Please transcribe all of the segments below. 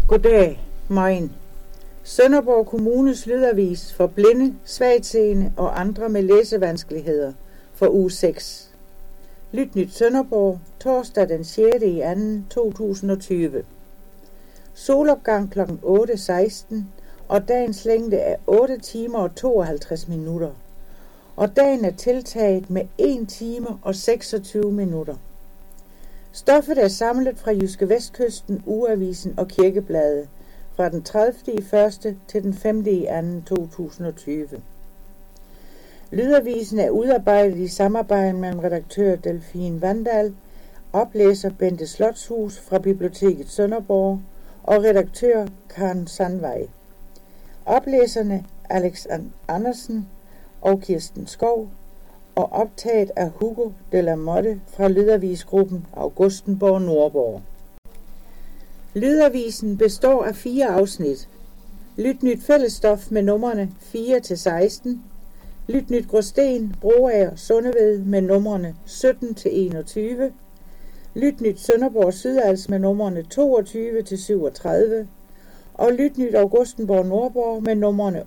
Goddag, Main. Sønderborg Kommunes lydavis for blinde, svagtseende og andre med læsevanskeligheder for uge 6. Lyt nyt Sønderborg, torsdag den 6. i 2. 2020. Solopgang kl. 8.16, og dagens længde er 8 timer og 52 minutter. Og dagen er tiltaget med 1 time og 26 minutter. Stoffet er samlet fra Jyske Vestkysten, Ugeavisen og Kirkebladet fra den 30. i 1. til den 5. i 2. 2020. Lydavisen er udarbejdet i samarbejde mellem redaktør Delfine Vandal, oplæser Bente Slotshus fra Biblioteket Sønderborg og redaktør Karen Sandvej. Oplæserne Alex Andersen og Kirsten Skov, og optaget af Hugo de la Motte fra lydavisgruppen Augustenborg Nordborg. Lydavisen består af 4 afsnit. Lyt nyt fællesstof med numrene 4-16, Lyt nyt Gråsten, Broager, Sundeved med numrene 17-21, Lyt nyt Sønderborg Sydals med numrene 22-37, og Lyt nyt Augustenborg Nordborg med numrene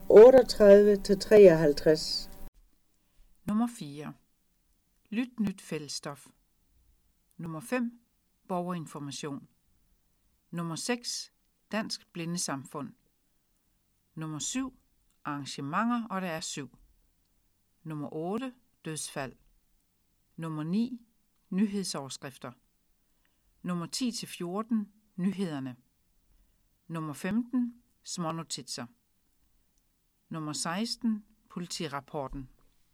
38-53. Nummer 4. Lyt nyt fællesstof. Nummer 5. Borgerinformation. Nummer 6. Dansk Blindesamfund. Nummer 7. Arrangementer, og der er 7. Nummer 8. Dødsfald. Nummer 9. Nyhedsoverskrifter. Nummer 10-14. Nyhederne. Nummer 15. Smånotitser. Nummer 16. Politirapporten.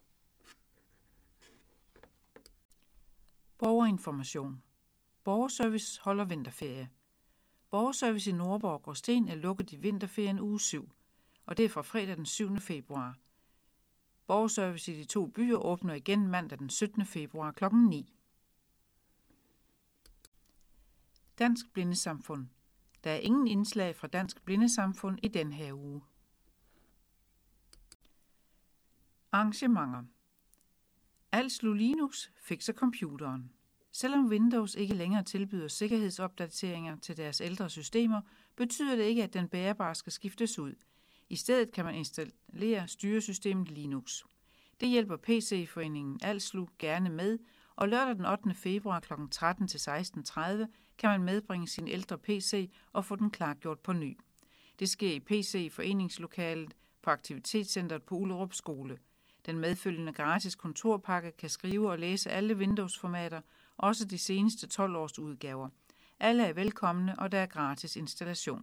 Borgerinformation. Borgerservice holder vinterferie. Borgerservice i Nordborg og Gråsten er lukket i vinterferien uge 7, og det er fra fredag den 7. februar. Borgerservice i de 2 byer åbner igen mandag den 17. februar kl. 9. Dansk Blindesamfund. Der er ingen indslag fra Dansk Blindesamfund i den her uge. Arrangementer. Alslu Linux fikser computeren. Selvom Windows ikke længere tilbyder sikkerhedsopdateringer til deres ældre systemer, betyder det ikke, at den bærbare skal skiftes ud. I stedet kan man installere styresystemet Linux. Det hjælper PC-foreningen Alslu gerne med, og lørdag den 8. februar kl. 13 til 16.30 kan man medbringe sin ældre PC og få den klargjort på ny. Det sker i PC-foreningslokalet på Aktivitetscentret på Ullerup Skole. Den medfølgende gratis kontorpakke kan skrive og læse alle Windows-formater, også de seneste 12 års udgaver. Alle er velkomne, og der er gratis installation.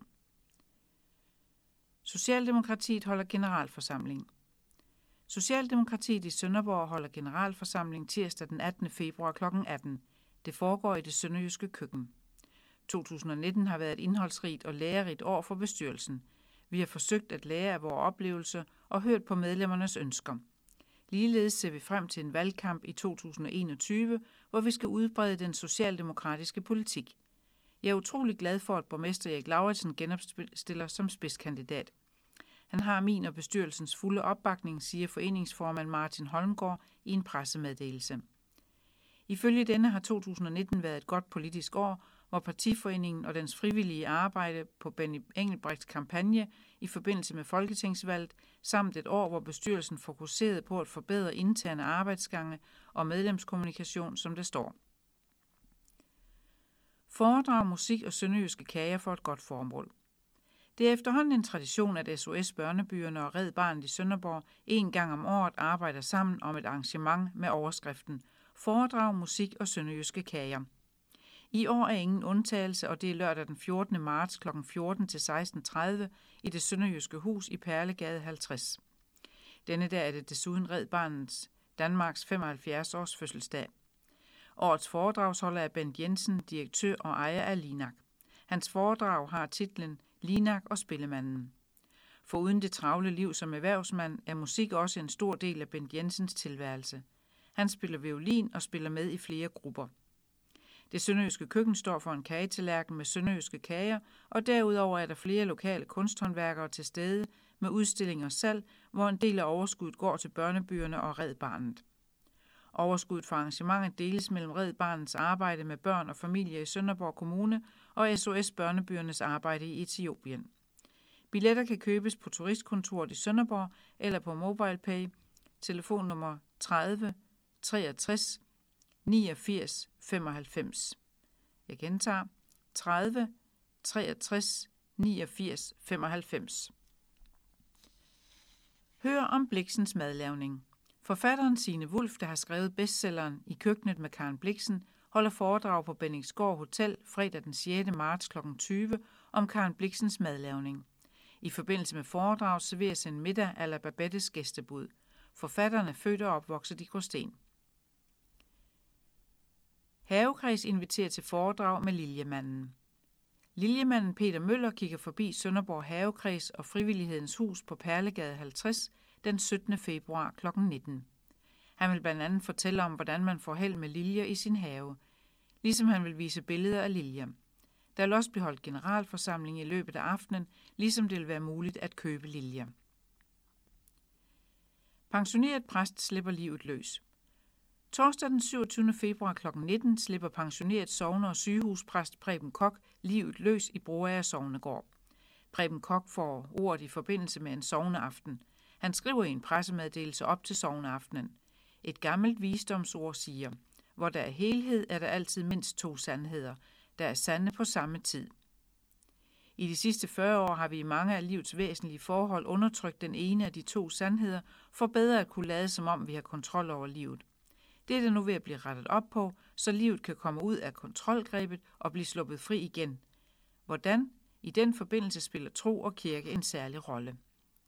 Socialdemokratiet holder generalforsamling. Socialdemokratiet i Sønderborg holder generalforsamling tirsdag den 18. februar kl. 18. Det foregår i det sønderjyske køkken. 2019 har været et indholdsrigt og lærerigt år for bestyrelsen. Vi har forsøgt at lære af vores oplevelser og hørt på medlemmernes ønsker. Ligeledes ser vi frem til en valgkamp i 2021, hvor vi skal udbrede den socialdemokratiske politik. Jeg er utrolig glad for, at borgmester Erik Lauritsen genopstiller som spidskandidat. Han har min og bestyrelsens fulde opbakning, siger foreningsformand Martin Holmgaard i en pressemeddelelse. Ifølge denne har 2019 været et godt politisk år, hvor partiforeningen og dens frivillige arbejde på Benny Engelbrechts kampagne i forbindelse med folketingsvalget, samt et år, hvor bestyrelsen fokuserede på at forbedre interne arbejdsgange og medlemskommunikation, som det står. Foredrag, musik og sønderjyske kager for et godt formål. Det er efterhånden en tradition, at SOS Børnebyerne og Red Barnet i Sønderborg en gang om året arbejder sammen om et arrangement med overskriften Foredrag, musik og sønderjyske kager. I år er ingen undtagelse, og det er lørdag den 14. marts kl. 14 til 16.30 i det sønderjyske hus i Perlegade 50. Denne dag er det desuden Red Barnets Danmarks 75 års fødselsdag. Årets foredragsholder er Bent Jensen, direktør og ejer af Linak. Hans foredrag har titlen Linak og Spillemanden. Foruden det travle liv som erhvervsmand er musik også en stor del af Bent Jensens tilværelse. Han spiller violin og spiller med i flere grupper. Det sønderjyske køkken står for en kagetallerken med sønderjyske kager, og derudover er der flere lokale kunsthåndværkere til stede med udstillinger og salg, hvor en del af overskuddet går til børnebyerne og Red Barnet. Overskuddet fra arrangementet deles mellem Red Barnets arbejde med børn og familier i Sønderborg Kommune og SOS Børnebyernes arbejde i Etiopien. Billetter kan købes på turistkontoret i Sønderborg eller på MobilePay, telefonnummer 30 63 89 95. Jeg gentager 30 63 89 95. Hør om Bliksens madlavning. Forfatteren Signe Wulff, der har skrevet bestselleren I køkkenet med Karen Blixen, holder foredrag på Bendiksgård Hotel fredag den 6. marts kl. 20 om Karen Blixens madlavning. I forbindelse med foredrag serveres en middag a la Babettes gæstebud. Forfatteren er født og opvokset i Gråsten. Havekreds inviterer til foredrag med Liljemanden. Liljemanden Peter Møller kigger forbi Sønderborg Havekreds og Frivillighedens Hus på Perlegade 50 den 17. februar kl. 19. Han vil blandt andet fortælle om, hvordan man får held med liljer i sin have, ligesom han vil vise billeder af liljer. Der vil også blive holdt generalforsamling i løbet af aftenen, ligesom det vil være muligt at købe liljer. Pensioneret præst slipper livet løs. Torsdag den 27. februar kl. 19 slipper pensioneret sogne- og sygehuspræst Preben Koch livet løs i Broager Sognegård. Preben Koch får ordet i forbindelse med en sogneaften. Han skriver i en pressemeddelelse op til sogneaftenen. Et gammelt visdomsord siger, hvor der er helhed, er der altid mindst 2 sandheder, der er sande på samme tid. I de sidste 40 år har vi i mange af livets væsentlige forhold undertrykt den ene af de 2 sandheder, for bedre at kunne lade som om vi har kontrol over livet. Det er der nu ved at blive rettet op på, så livet kan komme ud af kontrolgrebet og blive sluppet fri igen. Hvordan? I den forbindelse spiller tro og kirke en særlig rolle.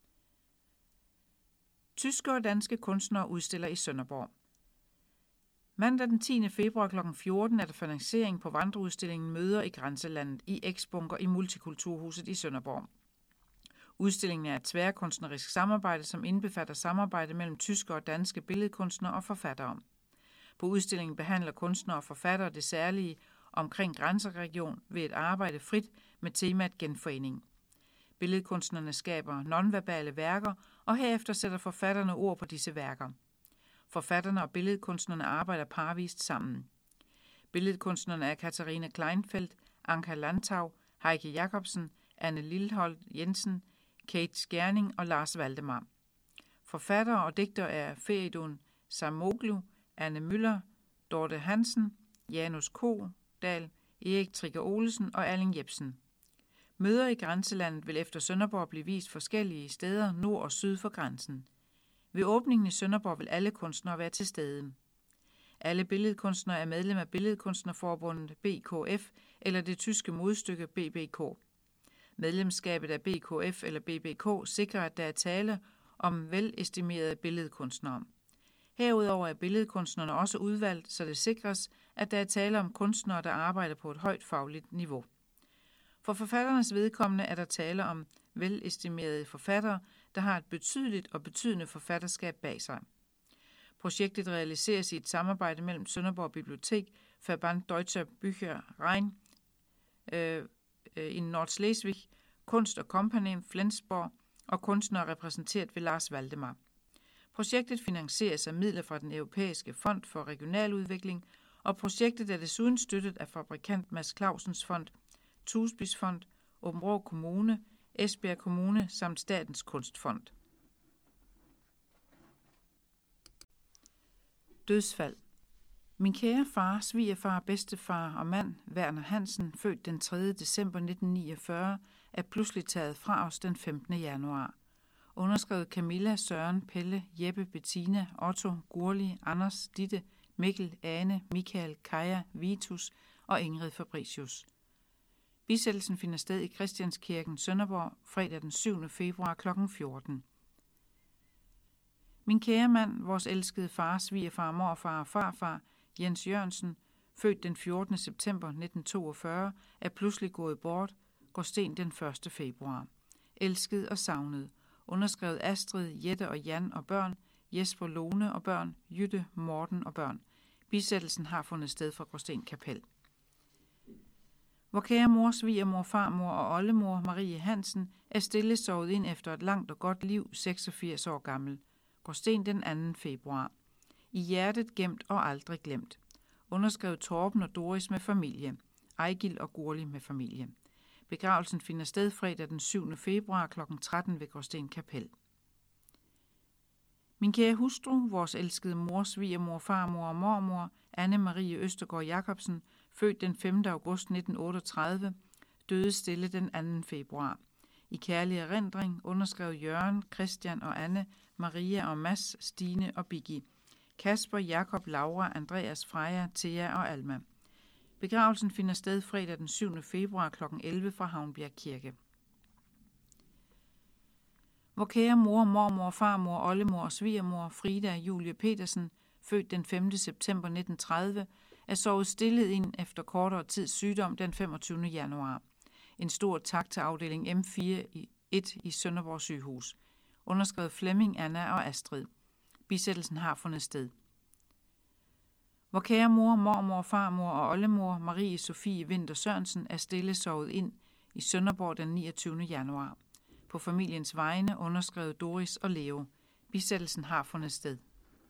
Tyske og danske kunstnere udstiller i Sønderborg. Mandag den 10. februar kl. 14 er der finansiering på vandreudstillingen Møder i Grænselandet i X-bunker i Multikulturhuset i Sønderborg. Udstillingen er et tværkunstnerisk samarbejde, som indbefatter samarbejde mellem tyske og danske billedkunstnere og forfattere. På udstillingen behandler kunstnere og forfattere det særlige omkring grænseregion ved at arbejde frit med temaet genforening. Billedkunstnerne skaber nonverbale værker, og herefter sætter forfatterne ord på disse værker. Forfatterne og billedkunstnerne arbejder parvist sammen. Billedkunstnerne er Katharina Kleinfeldt, Anka Landtau, Heike Jacobsen, Anne Lilholt Jensen, Kate Skjerning og Lars Valdemar. Forfattere og digtere er Feridun Samoglu, Anne Møller, Dorte Hansen, Janus Kodal, Erik Trigger Olesen og Erling Jebsen. Møder i Grænselandet vil efter Sønderborg blive vist forskellige steder nord og syd for grænsen. Ved åbningen i Sønderborg vil alle kunstnere være til stede. Alle billedkunstnere er medlem af Billedkunstnerforbundet BKF eller det tyske modstykke BBK. Medlemskabet af BKF eller BBK sikrer, at der er tale om velestimerede billedkunstnere. Herudover er billedkunstnerne også udvalgt, så det sikres, at der er tale om kunstnere, der arbejder på et højt fagligt niveau. For forfatternes vedkommende er der tale om velestimerede forfattere, der har et betydeligt og betydende forfatterskab bag sig. Projektet realiseres i et samarbejde mellem Sønderborg Bibliotek, Verband Deutscher Büchereien i Nordslesvig, Kunst og Company Flensborg og kunstnere repræsenteret ved Lars Valdemar. Projektet finansieres af midler fra den Europæiske Fond for Regionaludvikling, og projektet er desuden støttet af fabrikant Mads Clausens Fond, Tusbys Fond, Aabenraa Kommune, Esbjerg Kommune samt Statens Kunstfond. Dødsfald. Min kære far, svigerfar, bedstefar og mand, Werner Hansen, født den 3. december 1949, er pludselig taget fra os den 15. januar. Underskrevet Camilla, Søren, Pelle, Jeppe, Bettina, Otto, Gurli, Anders, Ditte, Mikkel, Ane, Michael, Kaja, Vitus og Ingrid Fabricius. Bisættelsen finder sted i Christianskirken, Sønderborg, fredag den 7. februar kl. 14. Min kære mand, vores elskede far, svigerfar, morfar og farfar, Jens Jørgensen, født den 14. september 1942, er pludselig gået bort, Gråsten den 1. februar. Elsket og savnet. Underskrevet Astrid, Jette og Jan og børn, Jesper, Lone og børn, Jytte, Morten og børn. Bisættelsen har fundet sted fra Gråsten Kapel. Vor kære mor, svigermor, farmor og oldemor, Marie Hansen, er stille sovet ind efter et langt og godt liv, 86 år gammel. Gråsten den 2. februar. I hjertet gemt og aldrig glemt. Underskrevet Torben og Doris med familie. Ejgil og Gurli med familie. Begravelsen finder sted fredag den 7. februar kl. 13 ved Gråsten Kapel. Min kære hustru, vores elskede mor, svigermor, farmor og mormor, Anne Marie Østergaard Jacobsen, født den 5. august 1938, døde stille den 2. februar. I kærlig erindring underskrev Jørgen, Christian og Anne, Maria og Mads, Stine og Biggie, Kasper, Jakob, Laura, Andreas, Freja, Thea og Alma. Begravelsen finder sted fredag den 7. februar kl. 11 fra Havnbjerg Kirke. Vor kære mor, mormor, farmor, oldemor og svigermor, Frida Julie Petersen, født den 5. september 1930, er sovet stille ind efter kortere tids sygdom den 25. januar. En stor tak til afdeling M4 i Sønderborg sygehus. Underskrevet Flemming, Anna og Astrid. Bisættelsen har fundet sted. Vor kære mor, mormor, farmor og oldemor, Marie Sofie Vinter Sørensen, er stille sovet ind i Sønderborg den 29. januar. På familiens vegne underskrevet Doris og Leo. Bisættelsen har fundet sted.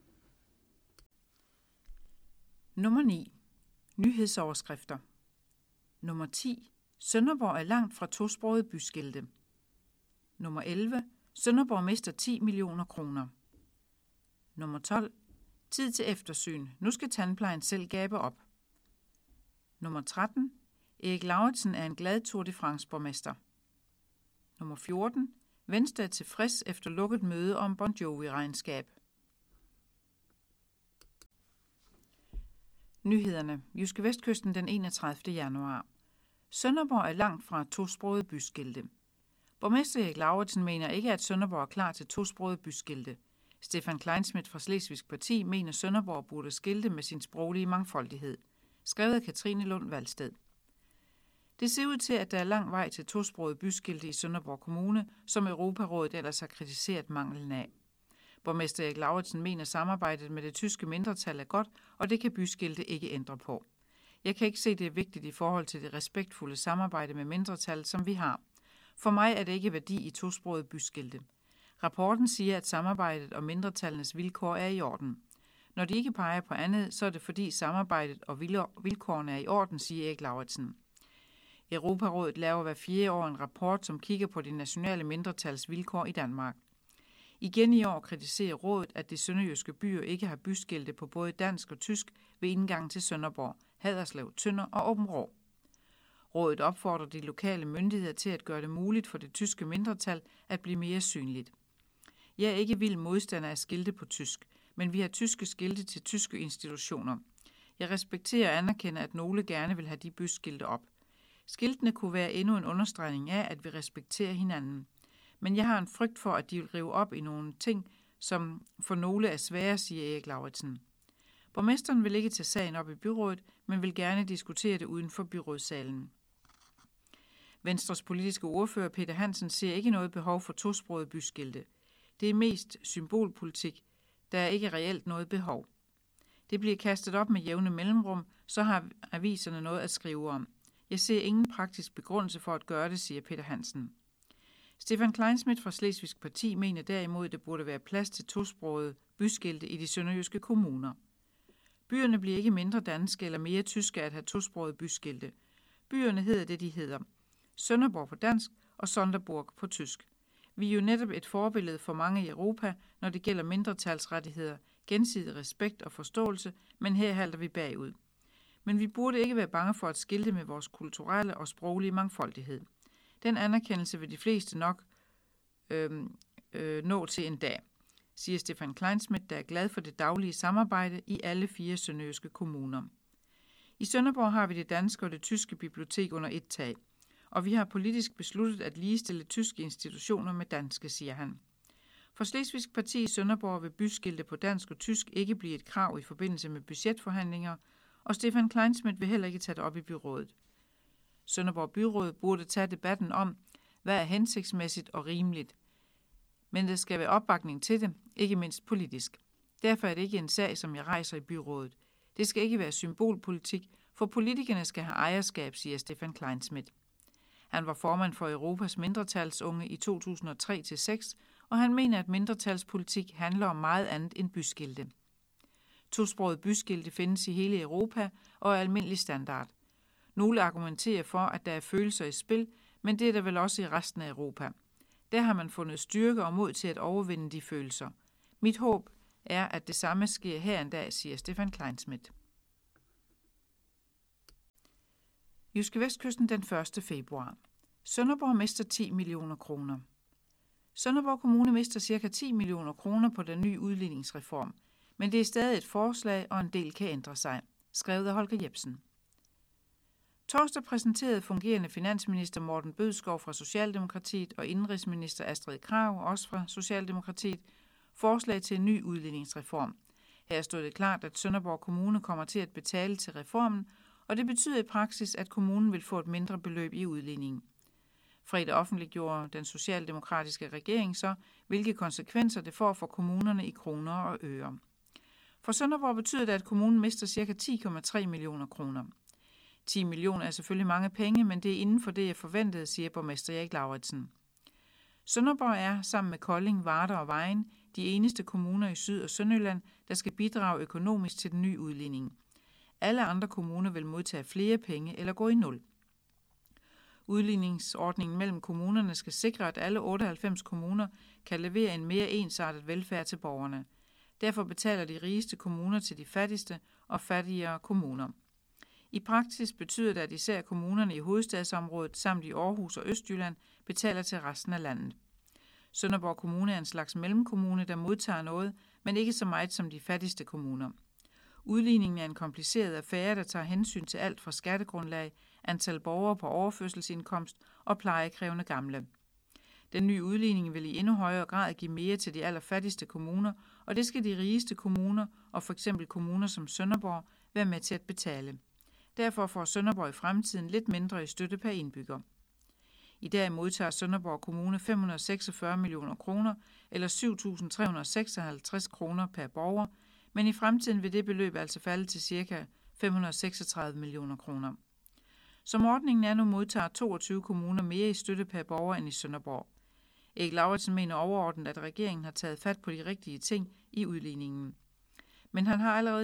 Nummer 9. Nyhedsoverskrifter. Nummer 10. Sønderborg er langt fra tosproget byskilte. Nummer 11. Sønderborg mister 10 millioner kroner. Nummer 12. Tid til eftersyn. Nu skal tandplejen selv gabe op. Nummer 13. Erik Lauritsen er en glad Tour de France-borgmester. Nummer 14. Venstre er tilfreds efter lukket møde om Bon Jovi-regnskab. Nyhederne. Jyske Vestkysten den 31. januar. Sønderborg er langt fra tosproget byskilte. Borgmester Erik Lauritsen mener ikke, at Sønderborg er klar til tosproget byskilte. Stefan Kleinschmidt fra Slesvigsk Parti mener, Sønderborg burde skilte med sin sproglige mangfoldighed. Skrevet af Katrine Lund Valsted. Det ser ud til, at der er lang vej til tosproget byskilte i Sønderborg Kommune, som Europarådet ellers har kritiseret manglen af. Borgmester Erik Lauritsen mener, samarbejdet med det tyske mindretal er godt, og det kan byskilte ikke ændre på. Jeg kan ikke se, det er vigtigt i forhold til det respektfulde samarbejde med mindretal, som vi har. For mig er det ikke værdi i tosproget byskilte. Rapporten siger, at samarbejdet og mindretallenes vilkår er i orden. Når de ikke peger på andet, så er det fordi samarbejdet og vilkårene er i orden, siger Erik Lauritsen. Europarådet laver hver 4 år en rapport, som kigger på de nationale mindretals vilkår i Danmark. Igen i år kritiserer rådet, at de sønderjyske byer ikke har byskilte på både dansk og tysk ved indgang til Sønderborg, Haderslev, Tønder og Aabenraa. Rådet opfordrer de lokale myndigheder til at gøre det muligt for det tyske mindretal at blive mere synligt. Jeg er ikke vild modstander af skilte på tysk, men vi har tyske skilte til tyske institutioner. Jeg respekterer og anerkender, at nogle gerne vil have de byskilte op. Skiltene kunne være endnu en understregning af, at vi respekterer hinanden. Men jeg har en frygt for, at de vil rive op i nogle ting, som for nogle er svære, siger Erik Lauritsen. Borgmesteren vil ikke tage sagen op i byrådet, men vil gerne diskutere det uden for byrådssalen. Venstres politiske ordfører Peter Hansen ser ikke noget behov for tosproget byskilte. Det er mest symbolpolitik. Der er ikke reelt noget behov. Det bliver kastet op med jævne mellemrum, så har aviserne noget at skrive om. Jeg ser ingen praktisk begrundelse for at gøre det, siger Peter Hansen. Stefan Kleinschmidt fra Slesvigsk Parti mener derimod, at der burde være plads til tosproget byskilte i de sønderjyske kommuner. Byerne bliver ikke mindre danske eller mere tyske at have tosproget byskilte. Byerne hedder det, de hedder. Sønderborg på dansk og Sonderburg på tysk. Vi er jo netop et forbillede for mange i Europa, når det gælder mindretalsrettigheder, gensidig respekt og forståelse, men her halter vi bagud. Men vi burde ikke være bange for at skilte med vores kulturelle og sproglige mangfoldighed. Den anerkendelse vil de fleste nok nå til en dag, siger Stefan Kleinschmidt, der er glad for det daglige samarbejde i alle 4 sønderjyske kommuner. I Sønderborg har vi det danske og det tyske bibliotek under et tag, og vi har politisk besluttet at ligestille tyske institutioner med danske, siger han. For Slesvigsk Parti i Sønderborg vil byskilte på dansk og tysk ikke blive et krav i forbindelse med budgetforhandlinger, og Stefan Kleinschmidt vil heller ikke tage det op i byrådet. Sønderborg Byråd burde tage debatten om, hvad er hensigtsmæssigt og rimeligt. Men der skal være opbakning til det, ikke mindst politisk. Derfor er det ikke en sag, som jeg rejser i byrådet. Det skal ikke være symbolpolitik, for politikerne skal have ejerskab, siger Stefan Kleinschmidt. Han var formand for Europas mindretalsunge i 2003-6, og han mener, at mindretalspolitik handler om meget andet end byskilte. Tosproget byskilte findes i hele Europa og er almindelig standard. Nogle argumenterer for, at der er følelser i spil, men det er der vel også i resten af Europa. Der har man fundet styrke og mod til at overvinde de følelser. Mit håb er, at det samme sker her en dag, siger Stefan Kleinschmidt. JydskeVestkysten den 1. februar. Sønderborg mister 10 millioner kroner. Sønderborg Kommune mister ca. 10 millioner kroner på den nye udligningsreform, men det er stadig et forslag, og en del kan ændre sig, skrevet af Holger Jebsen. Torsdag præsenterede fungerende finansminister Morten Bødskov fra Socialdemokratiet og indenrigsminister Astrid Krag, også fra Socialdemokratiet, forslag til en ny udligningsreform. Her stod det klart, at Sønderborg Kommune kommer til at betale til reformen, og det betyder i praksis, at kommunen vil få et mindre beløb i udligning. Fredag offentliggjorde den socialdemokratiske regering så, hvilke konsekvenser det får for kommunerne i kroner og øre. For Sønderborg betyder det, at kommunen mister ca. 10,3 millioner kroner. 10 millioner er selvfølgelig mange penge, men det er inden for det, jeg forventede, siger borgmester Erik Lauritsen. Sønderborg er, sammen med Kolding, Varde og Vejen, de eneste kommuner i Syd- og Sønderjylland, der skal bidrage økonomisk til den nye udligning. Alle andre kommuner vil modtage flere penge eller gå i nul. Udligningsordningen mellem kommunerne skal sikre, at alle 98 kommuner kan levere en mere ensartet velfærd til borgerne. Derfor betaler de rigeste kommuner til de fattigste og fattigere kommuner. I praksis betyder det, at især kommunerne i hovedstadsområdet samt i Aarhus og Østjylland betaler til resten af landet. Sønderborg Kommune er en slags mellemkommune, der modtager noget, men ikke så meget som de fattigste kommuner. Udligningen er en kompliceret affære, der tager hensyn til alt fra skattegrundlag, antal borgere på overførselsindkomst og plejekrævende gamle. Den nye udligning vil i endnu højere grad give mere til de allerfattigste kommuner, og det skal de rigeste kommuner og f.eks. kommuner som Sønderborg være med til at betale. Derfor får Sønderborg i fremtiden lidt mindre i støtte per indbygger. I dag modtager Sønderborg Kommune 546 millioner kroner eller 7.356 kroner per borger, men i fremtiden vil det beløb altså falde til ca. 536 millioner kroner. Som ordningen er nu, modtager 22 kommuner mere i støtte per borger end i Sønderborg. Erik Lauritsen mener overordnet, at regeringen har taget fat på de rigtige ting i udligningen. Men han har allerede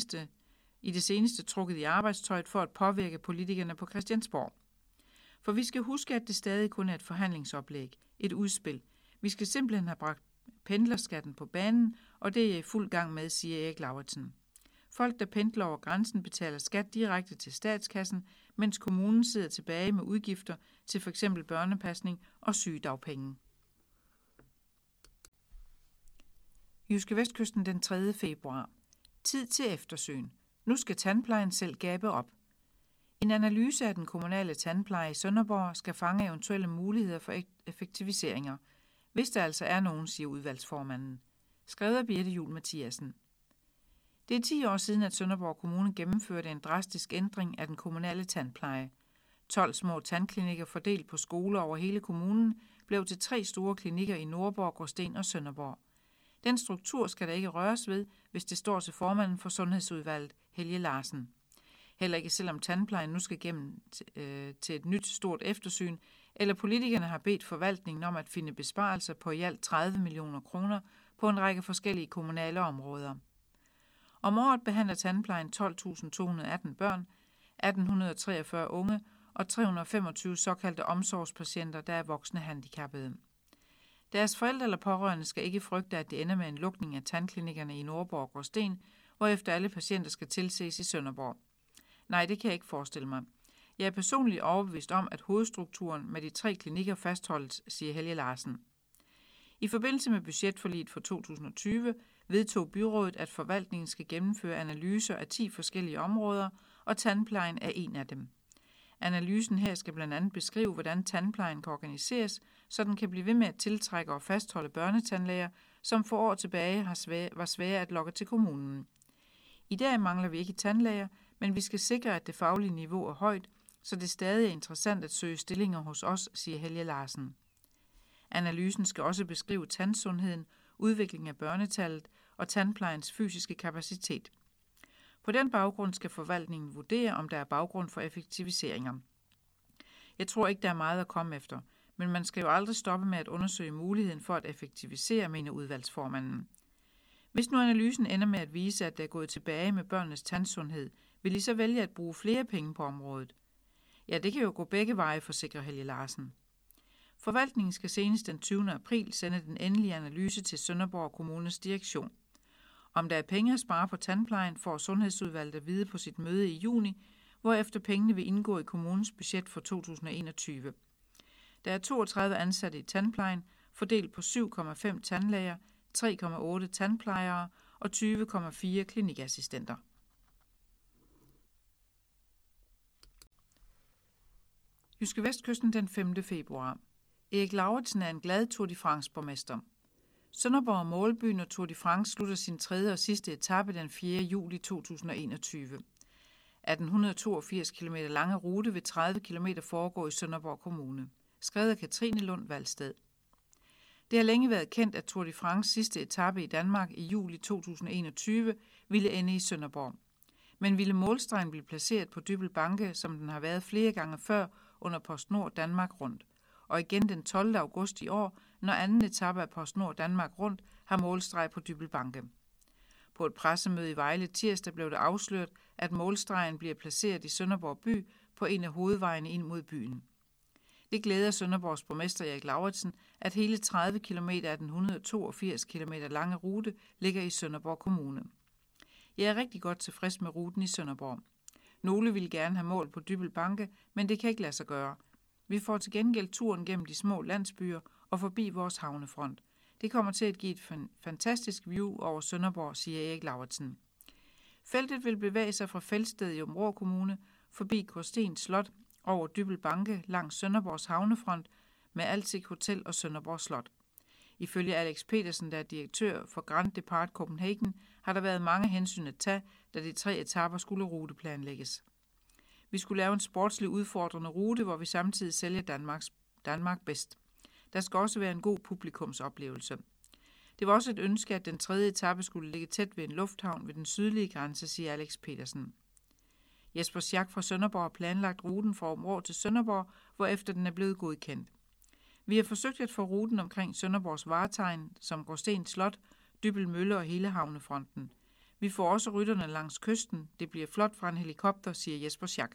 i det seneste trukket i arbejdstøjet for at påvirke politikerne på Christiansborg. For vi skal huske, at det stadig kun er et forhandlingsoplæg, et udspil. Vi skal simpelthen have bragt pendlerskatten på banen, og det er jeg i fuld gang med, siger Erik Lauritsen. Folk, der pendler over grænsen, betaler skat direkte til statskassen, mens kommunen sidder tilbage med udgifter til f.eks. børnepasning og sygedagpenge. JydskeVestkysten den 3. februar. Tid til eftersyn. Nu skal tandplejen selv gabe op. En analyse af den kommunale tandpleje i Sønderborg skal fange eventuelle muligheder for effektiviseringer, hvis der altså er nogen, siger udvalgsformanden. Skrevet af Birte Juhl Mathiasen. Det er 10 år siden, at Sønderborg Kommune gennemførte en drastisk ændring af den kommunale tandpleje. 12 små tandklinikker fordelt på skoler over hele kommunen blev til 3 store klinikker i Nordborg, Gråsten og Sønderborg. Den struktur skal der ikke røres ved, hvis det står til formanden for Sundhedsudvalget, Helge Larsen. Heller ikke selvom tandplejen nu skal gennem til et nyt stort eftersyn, eller politikerne har bedt forvaltningen om at finde besparelser på i alt 30 millioner kroner på en række forskellige kommunale områder. Om året behandler tandplejen 12.218 børn, 1.843 unge og 325 såkaldte omsorgspatienter, der er voksne handicappede. Deres forældre eller pårørende skal ikke frygte, at det ender med en lukning af tandklinikkerne i Nordborg og Gråsten, hvorefter alle patienter skal tilses i Sønderborg. Nej, det kan jeg ikke forestille mig. Jeg er personligt overbevist om, at hovedstrukturen med de 3 klinikker fastholdes, siger Helge Larsen. I forbindelse med budgetforliget for 2020 vedtog byrådet, at forvaltningen skal gennemføre analyser af 10 forskellige områder, og tandplejen er en af dem. Analysen her skal blandt andet beskrive, hvordan tandplejen kan organiseres, så den kan blive ved med at tiltrække og fastholde børnetandlæger, som for år tilbage var svære at lokke til kommunen. I dag mangler vi ikke tandlæger, men vi skal sikre, at det faglige niveau er højt, så det stadig er interessant at søge stillinger hos os, siger Helge Larsen. Analysen skal også beskrive tandsundheden, udviklingen af børnetallet og tandplejens fysiske kapacitet. På den baggrund skal forvaltningen vurdere, om der er baggrund for effektiviseringer. Jeg tror ikke, der er meget at komme efter, men man skal jo aldrig stoppe med at undersøge muligheden for at effektivisere, mener udvalgsformanden. Hvis nu analysen ender med at vise, at det er gået tilbage med børnenes tandsundhed, vil I så vælge at bruge flere penge på området? Ja, det kan jo gå begge veje, forsikrer Helge Larsen. Forvaltningen skal senest den 20. april sende den endelige analyse til Sønderborg Kommunes direktion. Om der er penge at spare på tandplejen, får Sundhedsudvalget at vide på sit møde i juni, hvorefter pengene vil indgå i kommunens budget for 2021. Der er 32 ansatte i tandplejen, fordelt på 7,5 tandlæger, 3,8 tandplejere og 20,4 klinikassistenter. JydskeVestkysten den 5. februar. Erik Lauritsen er en glad Tour de France-borgmester. Sønderborg Målby, når Tour de France slutter sin tredje og sidste etape den 4. juli 2021. Er den 182 km lange rute ved 30 km foregå i Sønderborg Kommune. Skrevet af Katrine Lund Valsted. Det har længe været kendt, at Tour de France sidste etape i Danmark i juli 2021 ville ende i Sønderborg. Men ville målstregen blive placeret på Dybbøl Banke, som den har været flere gange før under PostNord Danmark Rundt. Og igen den 12. august i år, når anden etape af PostNord Danmark Rundt har målstreg på Dybbøl Banke. På et pressemøde i Vejle tirsdag blev det afsløret, at målstregen bliver placeret i Sønderborg by på en af hovedvejene ind mod byen. Det glæder Sønderborgs borgmester Erik Lauritsen, at hele 30 km af den 182 km lange rute ligger i Sønderborg Kommune. Jeg er rigtig godt tilfreds med ruten i Sønderborg. Nogle vil gerne have mål på Dybbøl Banke, men det kan ikke lade sig gøre. Vi får til gengæld turen gennem de små landsbyer og forbi vores havnefront. Det kommer til at give et fantastisk view over Sønderborg, siger Erik Lauritsen. Feltet vil bevæge sig fra Felsted i Aabenraa Kommune, forbi Gråsten Slot, over Dybbøl Banke langs Sønderborgs havnefront med Alsik Hotel og Sønderborg Slot. Ifølge Alex Petersen, der er direktør for Grand Depart Copenhagen, har der været mange hensyn at tage, da de 3 etaper skulle ruteplanlægges. Vi skulle lave en sportslig udfordrende rute, hvor vi samtidig sælger Danmark bedst. Der skal også være en god publikumsoplevelse. Det var også et ønske, at den 3. etape skulle ligge tæt ved en lufthavn ved den sydlige grænse, siger Alex Petersen. Jesper Schack fra Sønderborg har planlagt ruten fra Aabenraa til Sønderborg, hvorefter den er blevet godkendt. Vi har forsøgt at få ruten omkring Sønderborgs varetegn, som Gråsten Slot, Dybbøl Mølle og hele havnefronten. Vi får også rytterne langs kysten. Det bliver flot fra en helikopter, siger Jesper Schack.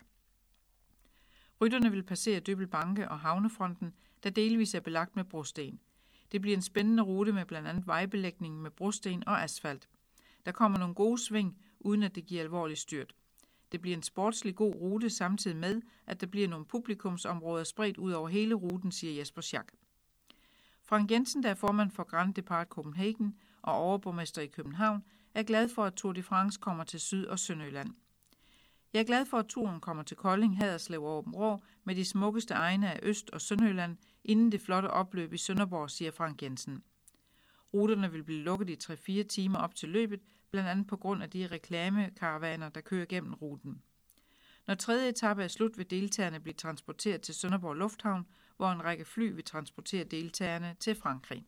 Rytterne vil passere Dybbøl Banke og havnefronten, der delvis er belagt med brosten. Det bliver en spændende rute med blandt andet vejbelægning med brosten og asfalt. Der kommer nogle gode sving, uden at det giver alvorligt styrt. Det bliver en sportslig god rute, samtidig med, at der bliver nogle publikumsområder spredt ud over hele ruten, siger Jesper Schack. Frank Jensen, der er formand for Grand Depart Copenhagen og overborgmester i København, er glad for, at Tour de France kommer til Syd- og Sønderjylland. Jeg er glad for, at turen kommer til Kolding, Haderslev og Aabenraa med de smukkeste egne af Øst- og Sønderjylland, inden det flotte opløb i Sønderborg, siger Frank Jensen. Ruterne vil blive lukket i 3-4 timer op til løbet, blandt andet på grund af de reklamekaravaner, der kører gennem ruten. Når 3. etape er slut, vil deltagerne blive transporteret til Sønderborg Lufthavn, hvor en række fly vil transportere deltagerne til Frankrig.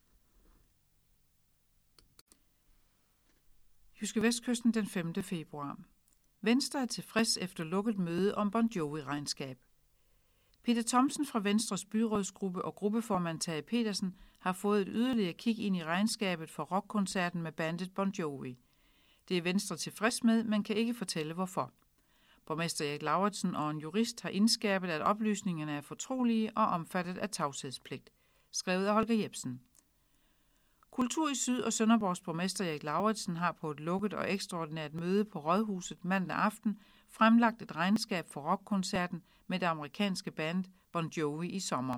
JydskeVestkysten den 5. februar. Venstre er tilfreds efter lukket møde om Bon Jovi-regnskab. Peter Thomsen fra Venstres byrådsgruppe og gruppeformand Tage Petersen har fået et yderligere kig ind i regnskabet for rockkoncerten med bandet Bon Jovi. Det er Venstre tilfreds med, men kan ikke fortælle hvorfor. Borgmester Erik Lauritsen og en jurist har indskærpet, at oplysningerne er fortrolige og omfattet af tavshedspligt. Skrevet af Holger Jebsen. Kultur i Syd- og Sønderborgs borgmester Erik Lauritsen har på et lukket og ekstraordinært møde på Rådhuset mandag aften fremlagt et regnskab for rockkoncerten med det amerikanske band Bon Jovi i sommer.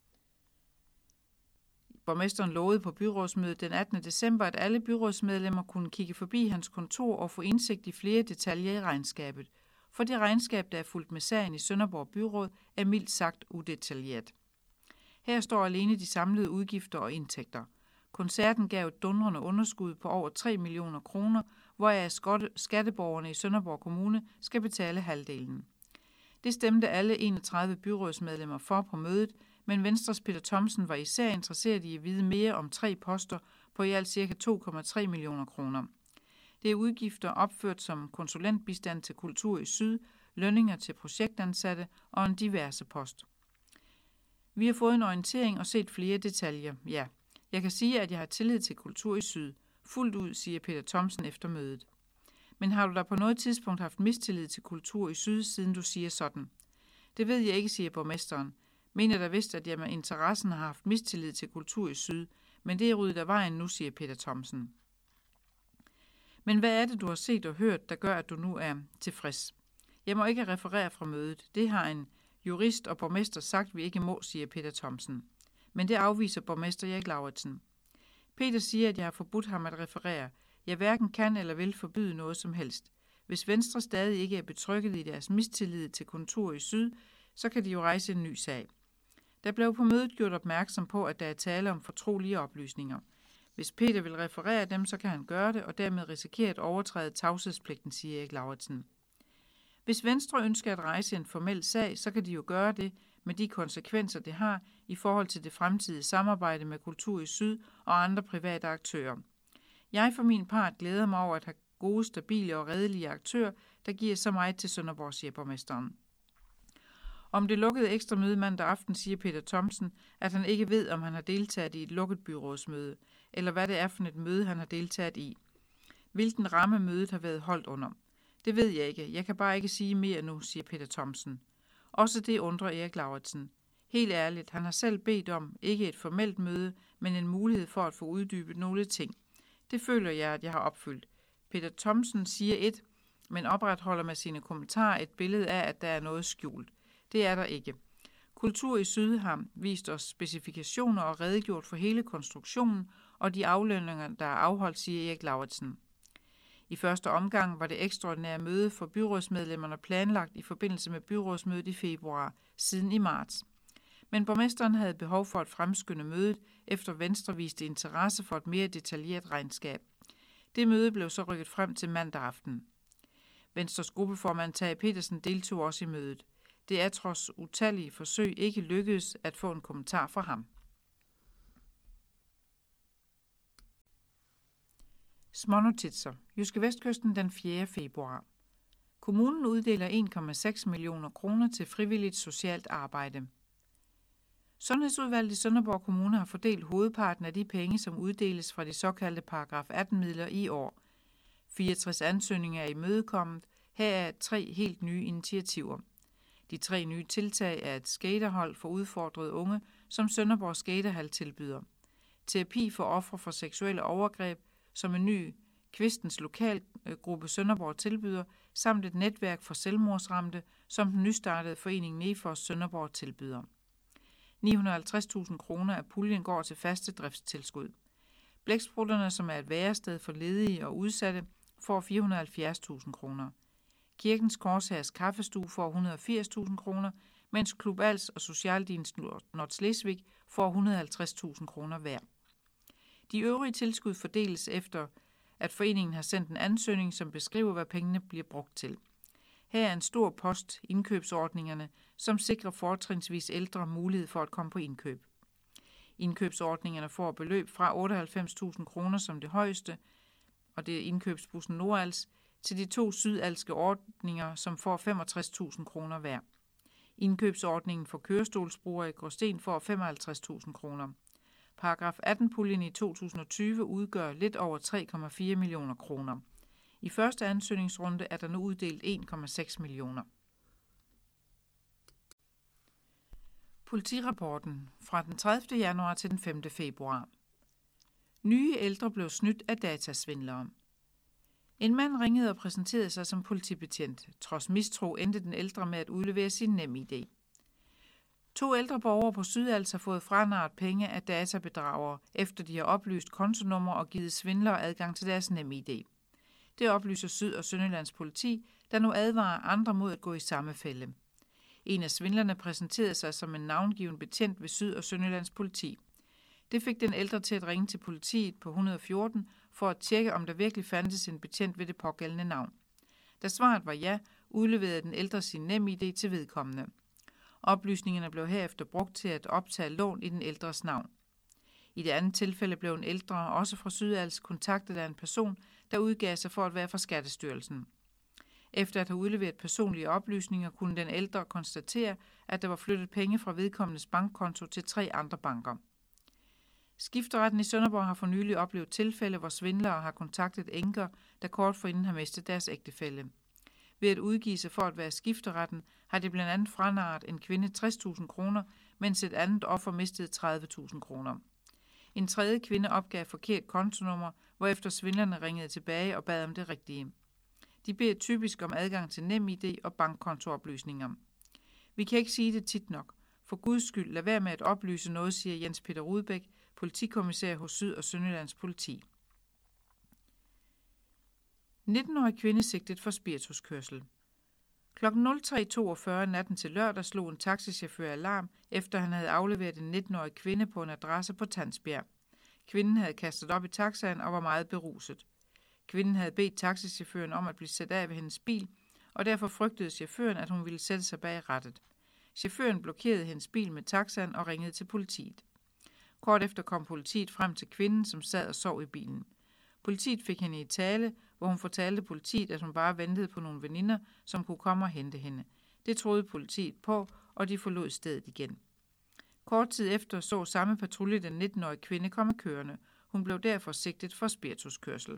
Borgmesteren lovede på byrådsmødet den 18. december, at alle byrådsmedlemmer kunne kigge forbi hans kontor og få indsigt i flere detaljer i regnskabet, for det regnskab, der er fulgt med sagen i Sønderborg Byråd, er mildt sagt udetaljeret. Her står alene de samlede udgifter og indtægter. Koncerten gav et dundrende underskud på over 3 millioner kroner, hvoraf skatteborgerne i Sønderborg Kommune skal betale halvdelen. Det stemte alle 31 byrådsmedlemmer for på mødet, men Venstres Peter Thomsen var især interesseret i at vide mere om 3 poster på i alt ca. 2,3 millioner kroner. Det er udgifter opført som konsulentbistand til Kultur i Syd, lønninger til projektansatte og en diverse post. Vi har fået en orientering og set flere detaljer, ja. Jeg kan sige, at jeg har tillid til Kultur i Syd. fuldt ud, siger Peter Thomsen efter mødet. Men har du da på noget tidspunkt haft mistillid til Kultur i Syd, siden du siger sådan? Det ved jeg ikke, siger borgmesteren. Mener da vist, at jeg med interessen har haft mistillid til Kultur i Syd, men det er ryddet af vejen nu, siger Peter Thomsen. Men hvad er det, du har set og hørt, der gør, at du nu er tilfreds? Jeg må ikke referere fra mødet. Det har en jurist og borgmester sagt, vi ikke må, siger Peter Thomsen. Men det afviser borgmester Erik Lauritsen. Peter siger, at jeg har forbudt ham at referere. Jeg hverken kan eller vil forbyde noget som helst. Hvis Venstre stadig ikke er betrykket i deres mistillid til Kultur i Syd, så kan de jo rejse en ny sag. Der blev på mødet gjort opmærksom på, at der er tale om fortrolige oplysninger. Hvis Peter vil referere dem, så kan han gøre det, og dermed risikere at overtræde tavshedspligten, siger Erik Lauritsen. Hvis Venstre ønsker at rejse en formel sag, så kan de jo gøre det med de konsekvenser, det har i forhold til det fremtidige samarbejde med Kultur i Syd og andre private aktører. Jeg for min part glæder mig over at have gode, stabile og redelige aktører, der giver så meget til Sønderborg, siger borgmesteren. Om det lukkede ekstra møde mandag aften siger Peter Thomsen, at han ikke ved, om han har deltaget i et lukket byrådsmøde, eller hvad det er for et møde, han har deltaget i. Hvilken ramme mødet har været holdt under. Det ved jeg ikke. Jeg kan bare ikke sige mere nu, siger Peter Thomsen. Også det undrer Erik Lauritsen. Helt ærligt, han har selv bedt om, ikke et formelt møde, men en mulighed for at få uddybet nogle ting. Det føler jeg, at jeg har opfyldt. Peter Thomsen siger et, men opretholder med sine kommentarer et billede af, at der er noget skjult. Det er der ikke. Kultur i Syd har vist os specifikationer og redegjort for hele konstruktionen og de aflønninger, der er afholdt, siger Erik Lauritsen. I første omgang var det ekstraordinære møde for byrådsmedlemmerne planlagt i forbindelse med byrådsmødet i februar, siden i marts. Men borgmesteren havde behov for at fremskynde mødet, efter Venstre viste interesse for et mere detaljeret regnskab. Det møde blev så rykket frem til mandag aften. Venstres gruppeformand Tage Petersen deltog også i mødet. Det er trods utallige forsøg ikke lykkedes at få en kommentar fra ham. Smånotitser. Jyske Vestkysten den 4. februar. Kommunen uddeler 1,6 millioner kroner til frivilligt socialt arbejde. Sundhedsudvalget i Sønderborg Kommune har fordelt hovedparten af de penge, som uddeles fra de såkaldte paragraf 18-midler i år. 64 ansøgninger er imødekommet. Her er 3 helt nye initiativer. De 3 nye tiltag er et skaterhold for udfordrede unge, som Sønderborg Skaterhal tilbyder. Terapi for ofre for seksuelle overgreb, som en ny Kvistens lokalgruppe Sønderborg tilbyder, samt et netværk for selvmordsramte, som den nystartede forening Nefors Sønderborg tilbyder. 950.000 kroner af puljen går til faste driftstilskud. Blæksprutterne, som er et værested for ledige og udsatte, får 470.000 kroner. Kirkens Korshærs Kaffestue får 180.000 kroner, mens Klub Als og Socialdienst Nordslesvig får 150.000 kroner hver. De øvrige tilskud fordeles efter, at foreningen har sendt en ansøgning, som beskriver, hvad pengene bliver brugt til. Her er en stor post, indkøbsordningerne, som sikrer fortrinsvis ældre mulighed for at komme på indkøb. Indkøbsordningerne får beløb fra 98.000 kroner som det højeste, og det er indkøbsbussen Nordals, til de 2 sydalske ordninger, som får 65.000 kroner hver. Indkøbsordningen for kørestolsbrugere i Gråsten får 55.000 kroner. Paragraf 18-puljen i 2020 udgør lidt over 3,4 millioner kroner. I første ansøgningsrunde er der nu uddelt 1,6 millioner. Politirapporten fra den 30. januar til den 5. februar. Nye ældre blev snydt af datasvindlere. En mand ringede og præsenterede sig som politibetjent. Trods mistro endte den ældre med at udlevere sin NemID. 2 ældre borgere på Sydals har fået franarret penge af databedragere, efter de har oplyst kontonummer og givet svindlere adgang til deres NemID. Det oplyser Syd- og Sønderjyllands politi, der nu advarer andre mod at gå i samme fælde. En af svindlerne præsenterede sig som en navngiven betjent ved Syd- og Sønderjyllands politi. Det fik den ældre til at ringe til politiet på 114 for at tjekke, om der virkelig fandtes en betjent ved det pågældende navn. Da svaret var ja, udleverede den ældre sin NemID til vedkommende. Oplysningerne blev herefter brugt til at optage lån i den ældres navn. I det andet tilfælde blev en ældre, også fra Sydals, kontaktet af en person, der udgav sig for at være fra Skattestyrelsen. Efter at have udleveret personlige oplysninger, kunne den ældre konstatere, at der var flyttet penge fra vedkommendes bankkonto til 3 andre banker. Skifteretten i Sønderborg har for nylig oplevet tilfælde, hvor svindlere har kontaktet enker, der kort forinden har mistet deres ægtefælle. Ved at udgive sig for at være skifteretten, har de blandt andet franarret en kvinde 60.000 kroner, mens et andet offer mistede 30.000 kroner. En tredje kvinde opgav forkert kontonummer, hvorefter svindlerne ringede tilbage og bad om det rigtige. De beder typisk om adgang til NemID og bankkontooplysninger. Vi kan ikke sige det tit nok. For Guds skyld, lad være med at oplyse noget, siger Jens Peter Rudbæk, politikommissær hos Syd- og Sønderjyllands politi. 19-årig kvinde sigtet for spirituskørsel. Kl. 03.42 natten til lørdag slog en taxichauffør alarm, efter han havde afleveret en 19-årig kvinde på en adresse på Tandsbjerg. Kvinden havde kastet op i taxaen og var meget beruset. Kvinden havde bedt taxichaufføren om at blive sat af ved hendes bil, og derfor frygtede chaufføren, at hun ville sætte sig bag rattet. Chaufføren blokerede hendes bil med taxaen og ringede til politiet. Kort efter kom politiet frem til kvinden, som sad og sov i bilen. Politiet fik hende i tale, hvor hun fortalte politiet, at hun bare ventede på nogle veninder, som kunne komme og hente hende. Det troede politiet på, og de forlod stedet igen. Kort tid efter så samme patrulje den 19-årige kvinde komme kørende. Hun blev derfor sigtet for spirituskørsel.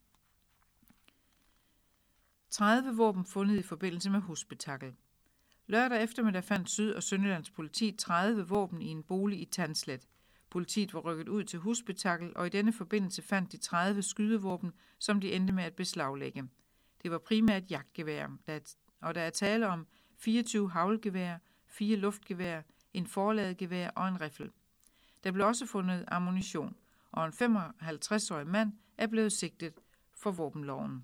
30 våben fundet i forbindelse med husspektakel. Lørdag eftermiddag fandt Syd- og Sønderjyllands politi 30 våben i en bolig i Tandslet. Politiet var rykket ud til husspektakel, og i denne forbindelse fandt de 30 skydevåben, som de endte med at beslaglægge. Det var primært jagtgeværer, og der er tale om 24 haglgeværer, 4 luftgeværer, en forladegevær og en riffel. Der blev også fundet ammunition, og en 55-årig mand er blevet sigtet for våbenloven.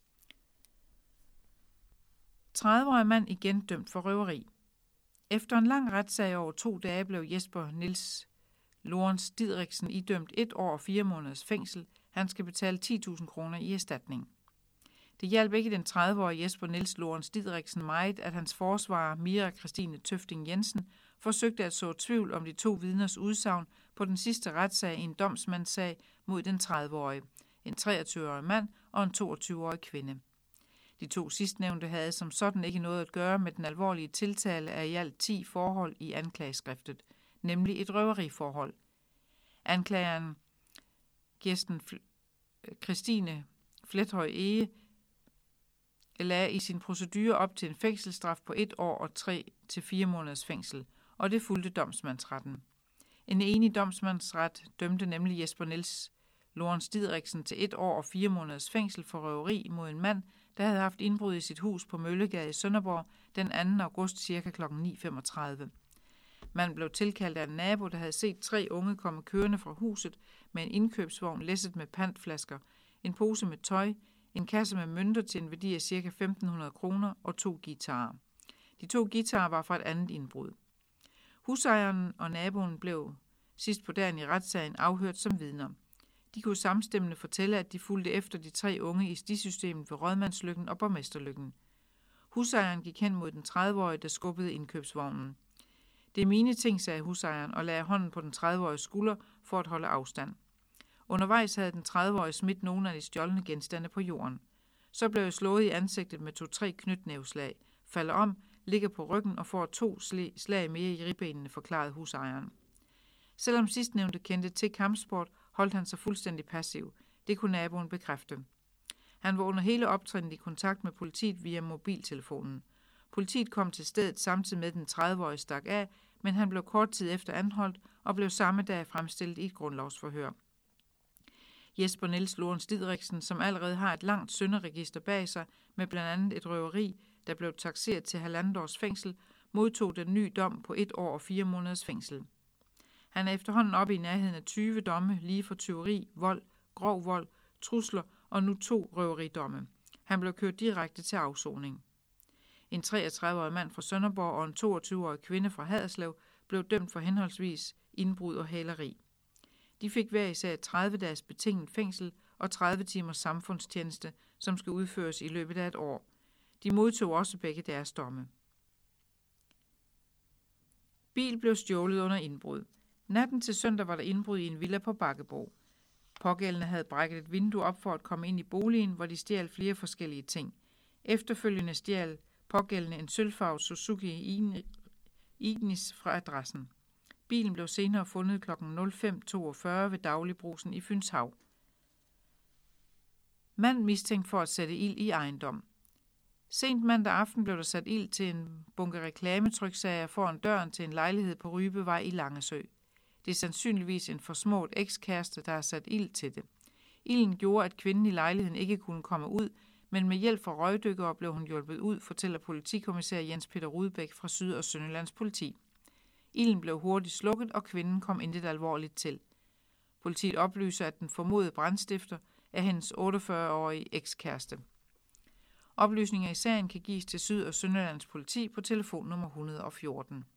30-årig mand igen dømt for røveri. Efter en lang retssag over 2 dage blev Jesper Niels Lorentz Didriksen idømt 1 år og 4 måneders fængsel. Han skal betale 10.000 kroner i erstatning. Det hjalp ikke den 30-årige Jesper Niels Lorentz Didriksen meget, at hans forsvarer Mira Christine Tøfting Jensen forsøgte at så tvivl om de 2 vidners udsagn på den sidste retssag i en domsmandssag mod den 30-årige, en 23-årig mand og en 22-årig kvinde. De 2 sidstnævnte havde som sådan ikke noget at gøre med den alvorlige tiltale af i alt 10 forhold i anklageskriftet, nemlig et røveriforhold. Anklageren Kirsten Christine Flethøj Ege lagde i sin procedure op til en fængselsstraf på 1 år og 3 til 4 måneders fængsel, og det fulgte domsmandsretten. En enig domsmandsret dømte nemlig Jesper Niels Lorentz Didriksen til 1 år og 4 måneders fængsel for røveri mod en mand, der havde haft indbrud i sit hus på Møllegade i Sønderborg den 2. august ca. kl. 9.35. Manden blev tilkaldt af en nabo, der havde set 3 unge komme kørende fra huset med en indkøbsvogn læsset med pantflasker, en pose med tøj, en kasse med mønter til en værdi af ca. 1.500 kroner og 2 guitarer. De 2 guitarer var fra et andet indbrud. Husejeren og naboen blev sidst på dagen i retssagen afhørt som vidner. De kunne samstemmende fortælle, at de fulgte efter de 3 unge i stisystemet ved Rådmandslykken og Borgmesterlykken. Husejeren gik hen mod den 30-årige, der skubbede indkøbsvognen. Det er mine ting, sagde husejeren og lagde hånden på den 30-årige skulder for at holde afstand. Undervejs havde den 30-årige smidt nogle af de stjålne genstande på jorden. Så blev jeg slået i ansigtet med 2-3 knytnæveslag, falder om, ligger på ryggen og får 2 slag mere i ribbenene, forklarede husejeren. Selvom sidstnævnte kendte til kampsport, holdt han sig fuldstændig passiv. Det kunne naboen bekræfte. Han var under hele optrinnet i kontakt med politiet via mobiltelefonen. Politiet kom til stedet samtidig med den 30-årige stak af, men han blev kort tid efter anholdt og blev samme dag fremstillet i et grundlovsforhør. Jesper Niels Lorentz Didriksen, som allerede har et langt synderegister bag sig med blandt andet et røveri, der blev takseret til 1,5 års fængsel, modtog den nye dom på 1 år og 4 måneders fængsel. Han er efterhånden oppe i nærheden af 20 domme lige for tyveri, vold, grov vold, trusler og nu 2 røveridomme. Han blev kørt direkte til afsoning. En 33-årig mand fra Sønderborg og en 22-årig kvinde fra Haderslev blev dømt for henholdsvis indbrud og hæleri. De fik hver især 30 dages betinget fængsel og 30 timers samfundstjeneste, som skal udføres i løbet af et år. De modtog også begge deres domme. Bil blev stjålet under indbrud. Natten til søndag var der indbrud i en villa på Bakkebo. Pågældende havde brækket et vindue op for at komme ind i boligen, hvor de stjal flere forskellige ting. Efterfølgende stjal pågældende en sølvfarvet Suzuki Ignis fra adressen. Bilen blev senere fundet kl. 05.42 ved Dagligbrusen i Fynshav. Mand mistænkt for at sætte ild i ejendom. Sent mandag aften blev der sat ild til en bunke reklametryksager foran døren til en lejlighed på Rybevej i Langesø. Det er sandsynligvis en forsmået ekskæreste, der har sat ild til det. Ilden gjorde, at kvinden i lejligheden ikke kunne komme ud, men med hjælp fra røgdykkere blev hun hjulpet ud, fortæller politikommissær Jens Peter Rudbæk fra Syd- og Sønderjyllands politi. Ilden blev hurtigt slukket, og kvinden kom intet alvorligt til. Politiet oplyser, at den formodede brandstifter er hendes 48-årige ekskæreste. Oplysninger i sagen kan gives til Syd- og Sønderjyllands politi på telefonnummer 114.